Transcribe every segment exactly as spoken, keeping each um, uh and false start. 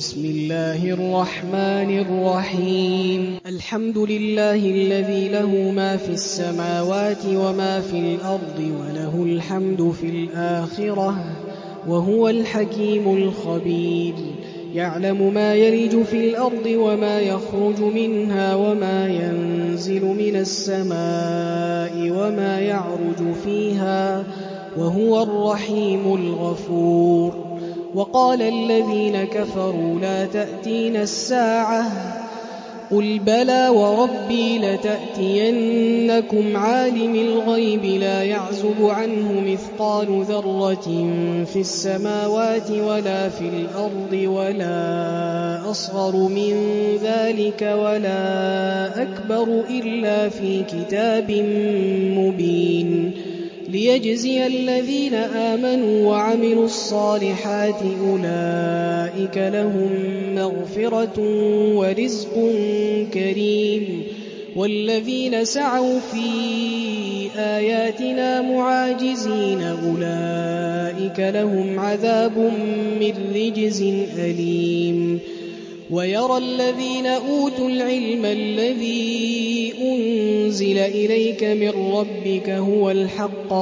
بسم الله الرحمن الرحيم الحمد لله الذي له ما في السماوات وما في الأرض وله الحمد في الآخرة وهو الحكيم الخبير يعلم ما يلج في الأرض وما يخرج منها وما ينزل من السماء وما يعرج فيها وهو الرحيم الغفور. وقال الذين كفروا لا تأتينا الساعة قل بلى وربي لتأتينكم عالم الغيب لا يعزب عنه مثقال ذرة في السماوات ولا في الأرض ولا أصغر من ذلك ولا أكبر إلا في كتاب مبين ليجزي الذين آمنوا وعملوا الصالحات أولئك لهم مغفرة ورزق كريم والذين سعوا في آياتنا معاجزين أولئك لهم عذاب من رجز أليم. ويرى الذين أوتوا العلم الذي أنزل إليك من ربك هو الحق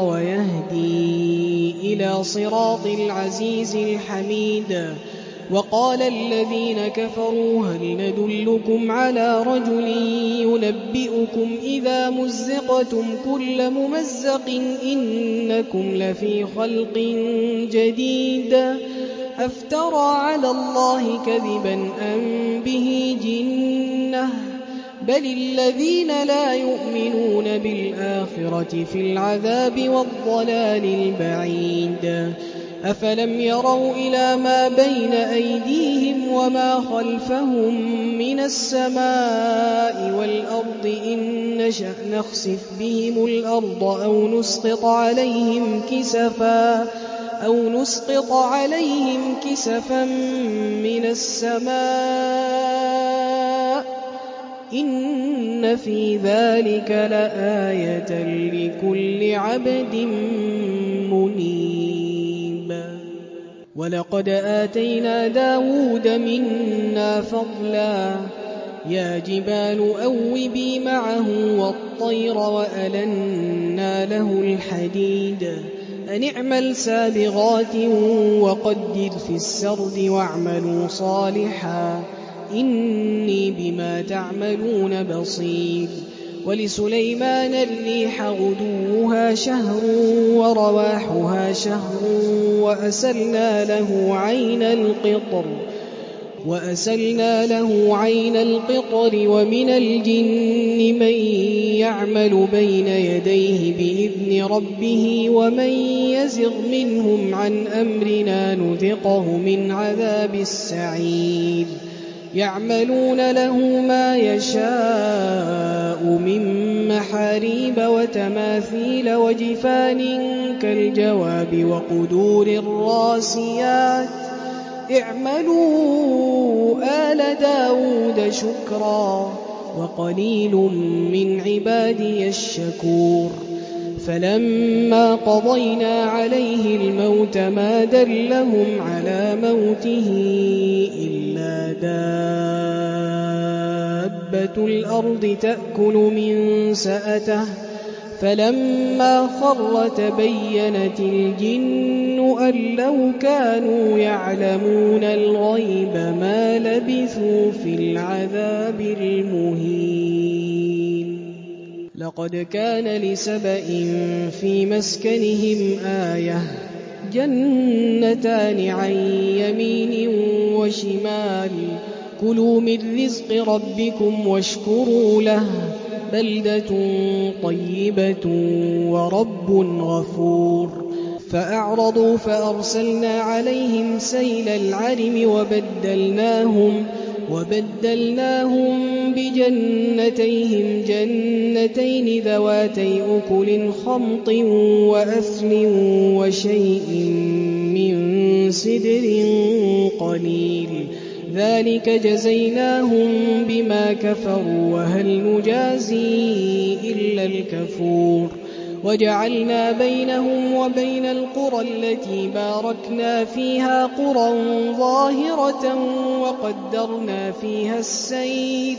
ويهدي إلى صراط العزيز الحميد. وقال الذين كفروا هل ندلكم على رجل ينبئكم إذا مزقتم كل ممزق إنكم لفي خلق جديد أفترى على الله كذبا أم به جنة بل الذين لا يؤمنون بالآخرة في العذاب والضلال البعيد. أفلم يروا إلى ما بين أيديهم وما خلفهم من السماء والأرض إن نشأ نخسف بهم الأرض أو نسقط عليهم كسفا أو نسقط عليهم كسفا من السماء إن في ذلك لآية لكل عبد منيب. ولقد آتينا داود منا فضلا يا جبال أوبي معه والطير وألنا له الحديد أن اعمل سابغات وقدر في السرد واعملوا صالحا إني بما تعملون بصير. ولسليمان الريح غدوها شهر ورواحها شهر وأسلنا له عين القطر وأسلنا له عين القطر ومن الجن من يعمل بين يديه بإذن ربه ومن يزغ منهم عن أمرنا نذقه من عذاب السعير. يعملون له ما يشاء من محاريب وتماثيل وجفان كالجواب وقدور الراسيات اعملوا آل داود شكرا وقليل من عبادي الشكور. فلما قضينا عليه الموت ما دلهم على موته إلا دابة الأرض تأكل من سأته فلما خر تبينت الجن أن لو كانوا يعلمون الغيب ما لبثوا في العذاب المهين. لقد كان لسبإ في مسكنهم آية جنتان عن يمين وشمال كلوا من رزق ربكم واشكروا له بلدة طيبة ورب غفور. فأعرضوا فأرسلنا عليهم سيل العرم وبدلناهم وبدلناهم بجنتيهم جنتين ذواتي أكل خمط وأثل وشيء من سدر قليل ذلك جزيناهم بما كفروا وهل نجازي إلا الكفور. وجعلنا بينهم وبين القرى التي باركنا فيها قرى ظاهرة وقدرنا فيها السير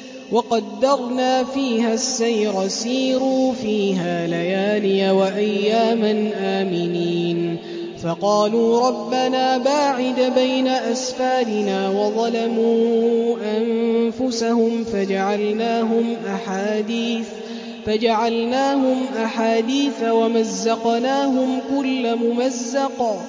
وقدرنا فيها السير سيروا فيها ليالي وأياما آمنين فقالوا ربنا باعد بين أسفارنا وظلموا أنفسهم فجعلناهم أحاديث فجعلناهم أحاديث ومزقناهم كل ممزق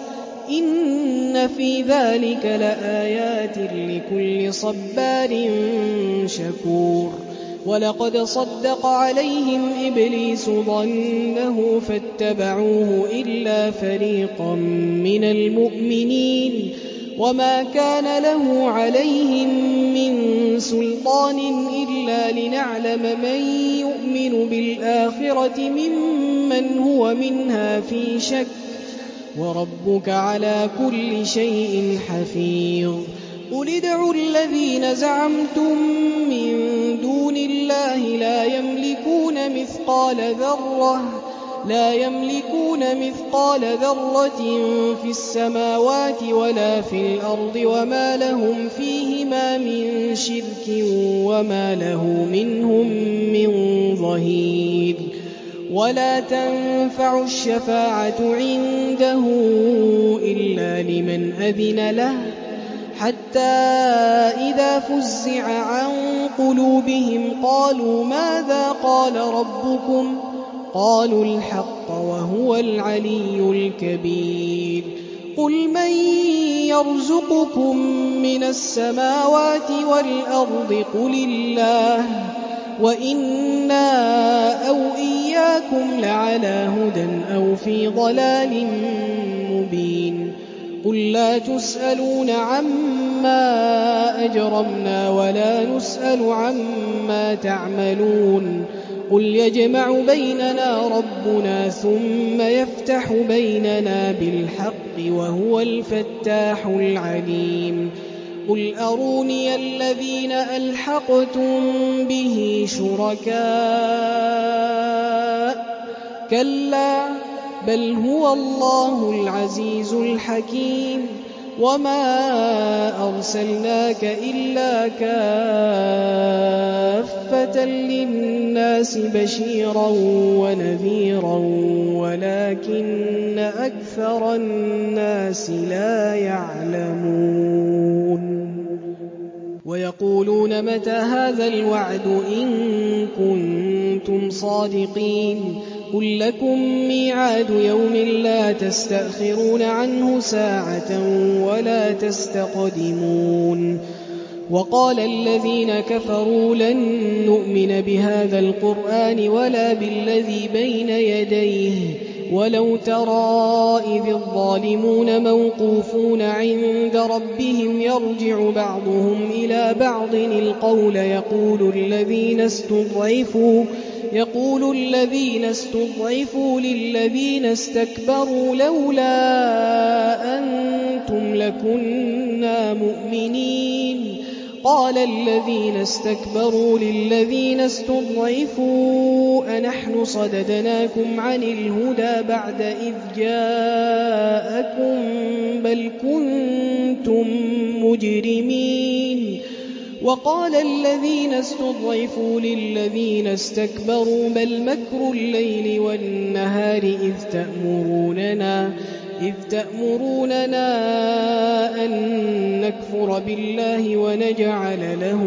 إن في ذلك لآيات لكل صبار شكور ولقد صدق عليهم إبليس ظنه فاتبعوه إلا فريقا من المؤمنين وما كان له عليهم من سلطان إلا لنعلم من يؤمن بالآخرة ممن هو منها في شك وربك على كل شيء حفيظ قل ادعوا الذين زعمتم من دون الله لا يملكون مثقال ذرة لا يملكون مثقال ذرة في السماوات ولا في الأرض وما لهم فيهما من شرك وما له منهم من ظهير ولا تنفع الشفاعة عنده إلا لمن أذن له حتى إذا فزع عن قلوبهم قالوا ماذا قال ربكم قالوا الحق وهو العلي الكبير قل من يرزقكم من السماوات والأرض قل الله وإنا أو إياكم لعلى هدى أو في ضلال مبين قل لا تسألون عما أجرمنا ولا نسأل عما تعملون قل يجمع بيننا ربنا ثم يفتح بيننا بالحق وهو الفتاح العليم قل أروني الذين ألحقتم به شركاء كلا بل هو الله العزيز الحكيم وما أرسلناك إلا كافة للناس بشيرا ونذيرا ولكن أكثر الناس لا يعلمون ويقولون متى هذا الوعد إن كنتم صادقين قل لكم ميعاد يوم لا تستأخرون عنه ساعة ولا تستقدمون وقال الذين كفروا لن نؤمن بهذا القرآن ولا بالذي بين يديه ولو ترى إذ الظالمون موقوفون عند ربهم يرجع بعضهم إلى بعض القول يقول الذين استضعفوا يقول الذين استضعفوا للذين استكبروا لولا أنتم لكنا مؤمنين قال الذين استكبروا للذين استضعفوا أنحن صددناكم عن الهدى بعد إذ جاءكم بل كنتم مجرمين وقال الذين استضعفوا للذين استكبروا بل مكر الليل والنهار إذ تأمروننا إذ تأمروننا أن نكفر بالله ونجعل له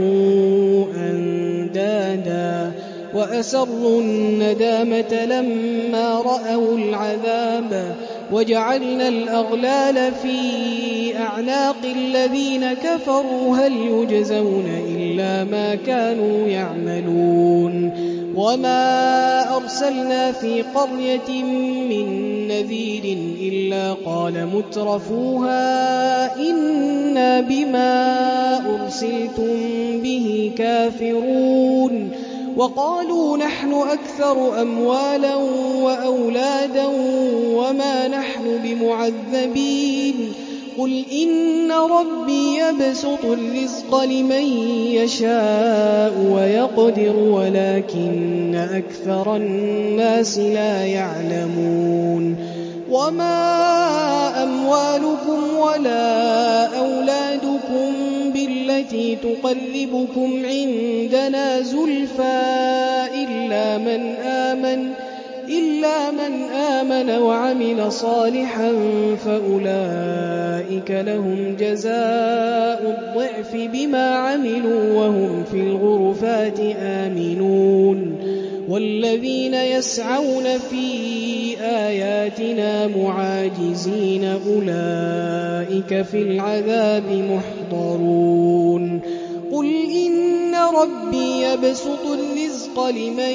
أندادا وأسروا الندامة لما رأوا العذاب وجعلنا الأغلال في أعناق الذين كفروا هل يجزون إلا ما كانوا يعملون وما أرسلنا في قرية من نذير إلا قال مترفوها إنا بما أرسلتم به كافرون وقالوا نحن أكثر أموالا وأولادا وما نحن بمعذبين قل إن ربي يبسط الرزق لمن يشاء ويقدر ولكن أكثر الناس لا يعلمون وما أموالكم ولا أولادكم بالتي تقربكم عندنا زلفى إلا من آمن إلا من آمن وعمل صالحا فأولئك لهم جزاء الضعف بما عملوا وهم في الغرفات آمنون والذين يسعون في آياتنا معاجزين أولئك في العذاب محضرون قل إن ربي يبسط الرزق لمن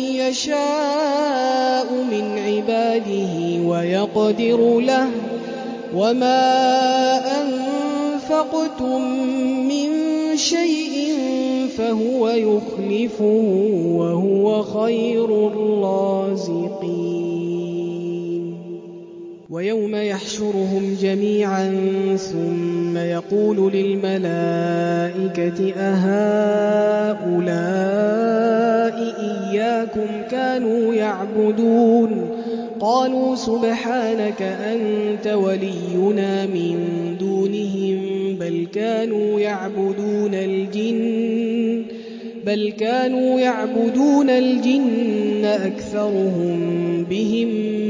يشاء من عباده ويقدر له وما أنفقتم من شيء فهو يخلفه وهو خير الرازقين ويوم يحشرهم جميعا ثم يقول للملائكة أهؤلاء إياكم كانوا يعبدون قالوا سبحانك أنت ولينا من دونهم بل كانوا يعبدون الجن بل كانوا يعبدون الجن أكثرهم بهم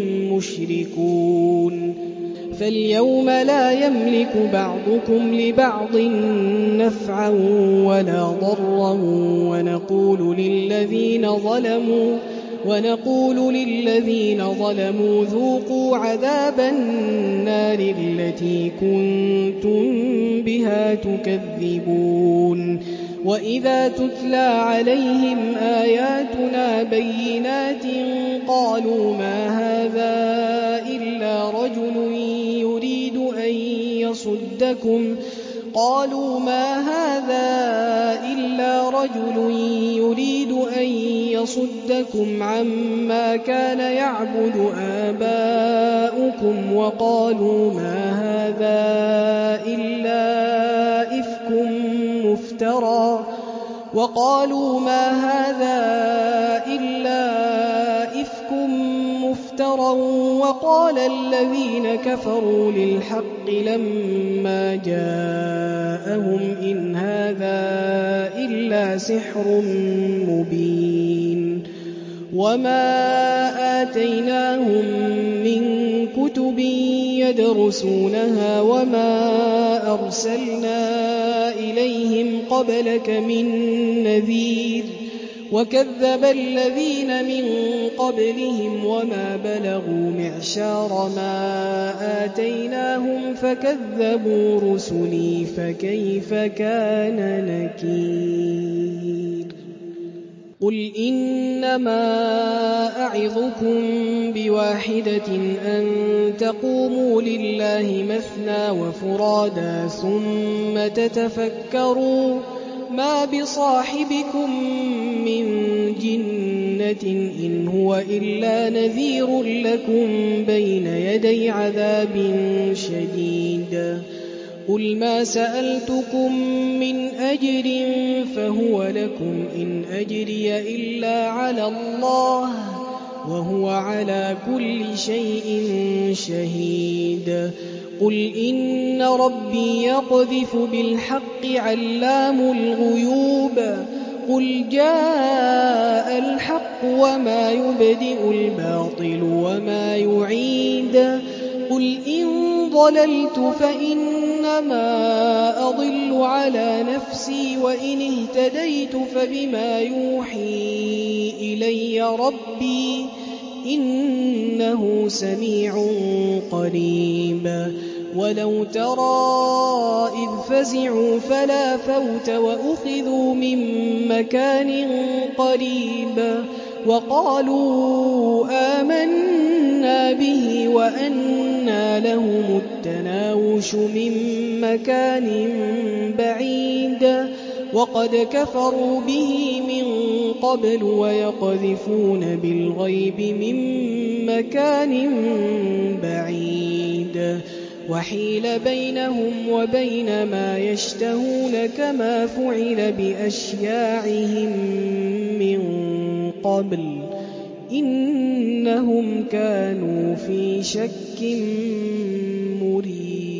مشركون فاليوم لا يملك بعضكم لبعض نفعا ولا ضرا ونقول للذين ظلموا ونقول للذين ظلموا ذوقوا عذاب النار التي كنتم بها تكذبون وإذا تتلى عليهم آياتنا بينات قالوا ما هذا إلا رجل يريد أن يصدكم قالوا ما هذا إلا رجل يريد أن يصدكم عما كان يعبد آباؤكم وقالوا ما هذا إلا إفك مفترى وقالوا ما هذا إلا إفك مفترى وقال الذين كفروا للحق لما جاءهم إن هذا إلا سحر مبين وما آتيناهم من كتب يدرسونها وما أرسلنا إليهم قبلك من نذير وكذب الذين من قبلهم وما بلغوا معشار ما آتيناهم فكذبوا رسلي فكيف كان نكير قل إنما أعظكم بواحدة أن تقوموا لله مثنى وفرادا ثم تتفكروا ما بصاحبكم من جنة إن هو إلا نذير لكم بين يدي عذاب شديد قل ما سألتكم من أجر فهو لكم إن أجري إلا على الله وهو على كل شيء شهيد قل إن ربي يقذف بالحق علام الغيوب قل جاء الحق وما يبدئ الباطل وما يعيد قل إن ضللت فإنما أضل على نفسي وإن اهتديت فبما يوحي إلي ربي إنه سميع قريب ولو ترى إذ فزعوا فلا فوت وأخذوا من مكان قريب وقالوا آمنا به وأنى لهم التناوش من مكان بعيد وقد كفروا به من قبل ويقذفون بالغيب من مكان بعيد وحيل بينهم وبين ما يشتهون كما فعل بأشياعهم من قبل إنهم كانوا في شك مريب